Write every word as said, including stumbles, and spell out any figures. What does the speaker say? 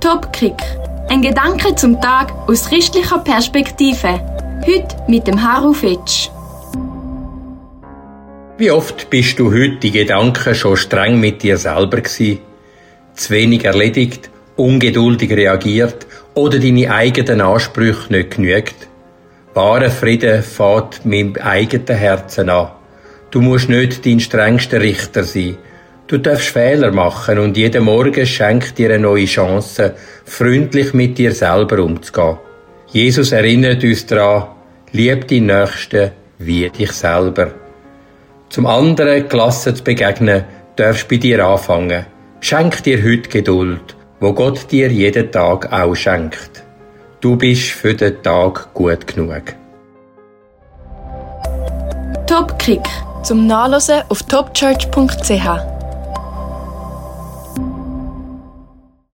Top-Kick. Ein Gedanke zum Tag aus christlicher Perspektive. Heute mit dem Haru Fetsch. Wie oft bist du heute die Gedanken schon streng mit dir selber gsi, zu wenig erledigt, ungeduldig reagiert oder deine eigenen Ansprüche nicht genügt? Wahrer Frieden fängt mit dem eigenen Herzen an. Du musst nicht dein strengster Richter sein. Du darfst Fehler machen und jeden Morgen schenkt dir eine neue Chance, freundlich mit dir selber umzugehen. Jesus erinnert uns daran, lieb deinen Nächsten wie dich selber. Zum anderen gelassen zu begegnen, darfst bei dir anfangen. Schenk dir heute Geduld, wo Gott dir jeden Tag auch schenkt. Du bist für den Tag gut genug. Top-Kick. Zum Nachlesen auf top church punkt c h.